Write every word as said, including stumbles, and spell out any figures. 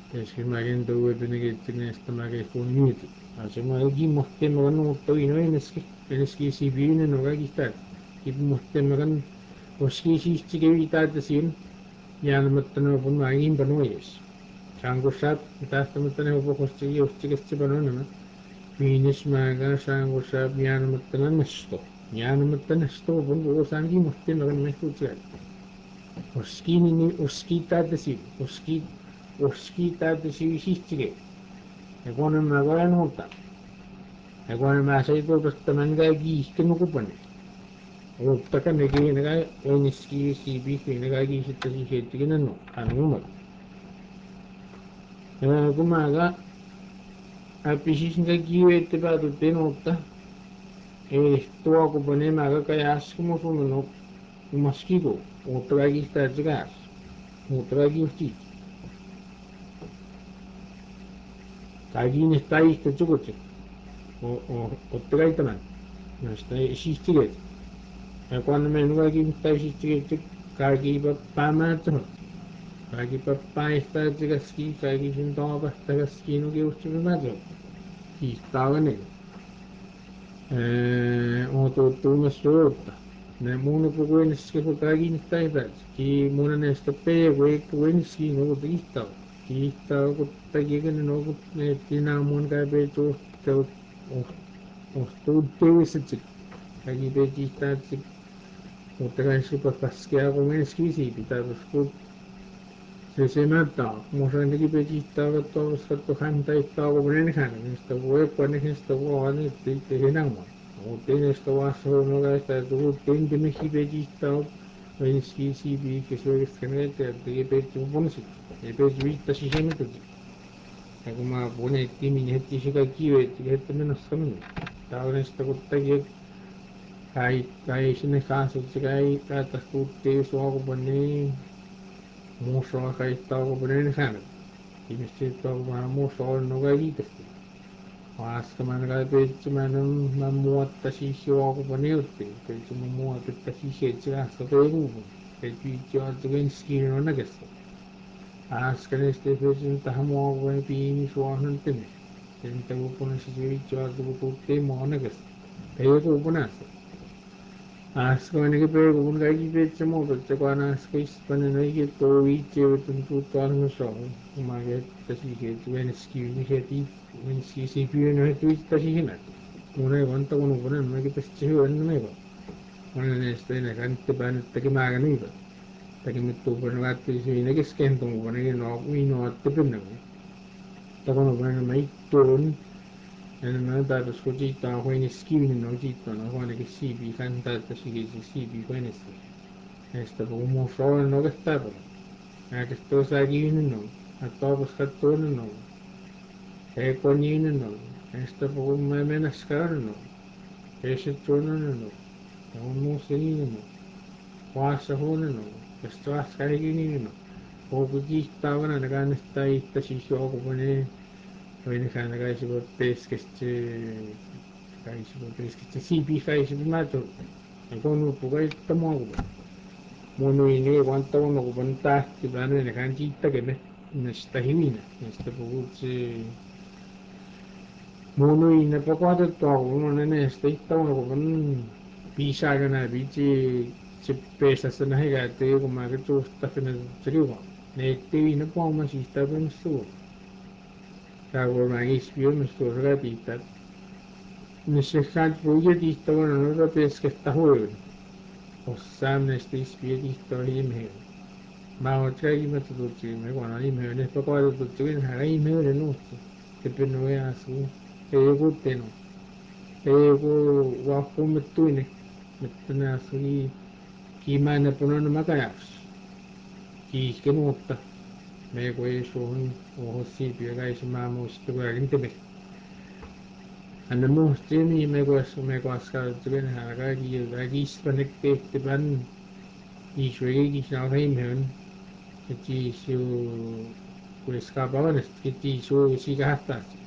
Eskilmägen tuue pinigittin estämäge funniit. Asema jogi muhtema nuutta vino eneski eneski siviine no kaikista. Kip muhtema kan oski siisti kevitaata siin. Jäämättä no pun maagin panois. Sangusat tähtämättä ne opokosti justikesti panonema. Viinis maaga sangusat jäämättä nesto. Jäämättä nesto pun puhusankin muhtema kan mehtuutsiat. Oskini ni oski taata siin. Oski oski taata siin siisti. Ja kun mä koen uutta. Ja kun mä sai tuosta mänkä kiihken kupane. Uutta ne kiinni kai eniski siipi kiinni kai kiihtä siihettikin no anuma. Ja kun mä ka apisis nkä kiivetti päätyttiin uutta. Ei tuo kupane mä ka kai äsken sun no maskitu. Uutta kai kiihtä etsi käs. Uutta kai kiihti. Kaikin está ihte tsukutsi. Otta kai tämän. Näistä ei siistiget. Ja kun me kaikki mitä siistiget kaikki päämäärättä. Kaikki pääistä etsi kaikki sen taavasta käski no kiusti päätä. Kiihtaa ne. On tuttu myös suutta. Ne muun kuin kun kaikki mitä ei pääse. Ki muun näistä peewe kuin siinä on kiihtaa. Kiihtaa kun tekikin no kun ne tinaa mun kai peetu teu ohtuu teuiset. Kaikki pee kiihtaa sit. Mutta kai se paskea kun enski siipi kun se se mättää. Musa nekin pee kiihtaa katsoa katsoa häntä ittaa kun en hän. Niistä voi kun niistä voi niin ei enää. Mutta niistä vasta on kai sitä tullut tentemekin pee kiihtaa. Enski siipi kesäistä keneet ja teki pee tuponsit. Ei pee viittasi se mitä. Ja kun mä puneettiin, niin heti se kaikki veetti, että menossa minun. Tää on sitä, kun teki, kai, kai sinne kanssa, että se kai päättäisi puhuttiin suokupaneen, muussa kai taukupaneen säännöt. Ihmiset taukupaneen muussa on no kai kiitästi. Vaastamaan kai peitsimään on, mä muottasin suokupaneen ottiin. Peitsimään muotettaisiin se, että se lähtee peikuupun. Peitsimään joilta venskiin on näköistä. Askelesti pesin tähän muokuun piini suohan temme. Sen teupunen se viitjoa tuutuutti muonekästä. Peikuupunasta. Askoinenkin peikuun kaikki peitsi muutut. Ja kun askoispanen oikein tuo viitjoutun tuuttuaan myös on. Kun mä kehittäisin että venski, niin heti venski siipyyn yhdet viittasi hinnat. Mun ei vanta unupunen, mäkin pesti hyvän meivän. Monen näistä enää kanttipään nyt tekemään niitä. Takin nyt tuupan lähti siinä kesken tuupan, niin no minua otti pynnämään. Takon on mä ittuun. Ja mä päätös kun jiittaa huonis kiinni, no jiittaa no huonekin siipi kantaa, että sikisin siipi huonesti. Näistä puhuu muussa olen oikeastaan paljon. Ääkäs tuossa kiinni no. Että taavus kattoo no. Eikö niin no. Näistä puhuu mä mennäs käydä no. Peiset tuonne no. Ja on muussa niin no. Vaassa huone no. Jos taas kaikki niin no. Onko kiihtaa vanha, ne kannattaa itse siis joukupane. Toinen kanssa kaisivat peskesti. Kaisivat peskesti. Siipi kaisivat mätö. Ja kun loppu kaista muokupane. Mun ei ne vanta muokupane tahti päälle. Ne kann kiittäkemme. Näistä hivinä. Näistä puhut se. Mun ei ne pakotettua. Mun ei näistä itse muokupane. Piisaakana piitsi. Se peestassa nähdään, että joku mä tuosta finne triuva. Ne ettei ne puhuma siitä pemsuun. Tää kun mä ispion myös tuossa läpittää. Ne se saat puhuja tihtävänä noita peskestä huolen. Ossaan näistä ispiä tihtävä ihmeen. Mä oon träimättä tuttiin, me kun on ihmeen. Ne pakoita tuttiin, hän ihmeen nuutti. Tepen nuojasuu. Ei joku tenu. Ei joku vahvumettuinen. Mutta nää suli kiimäänä punainen makajaksi. Kiihke nuutta. Me kun ei suhun oho siipiä käisimään muista kuitenkin teme. Hän on muista niin me kun me kun askallettu hän kaikki kaikki ispanek tehty pan. Isu ei saa heimään. Että isu kun skapaa vanhasta, että isu sikahtaa.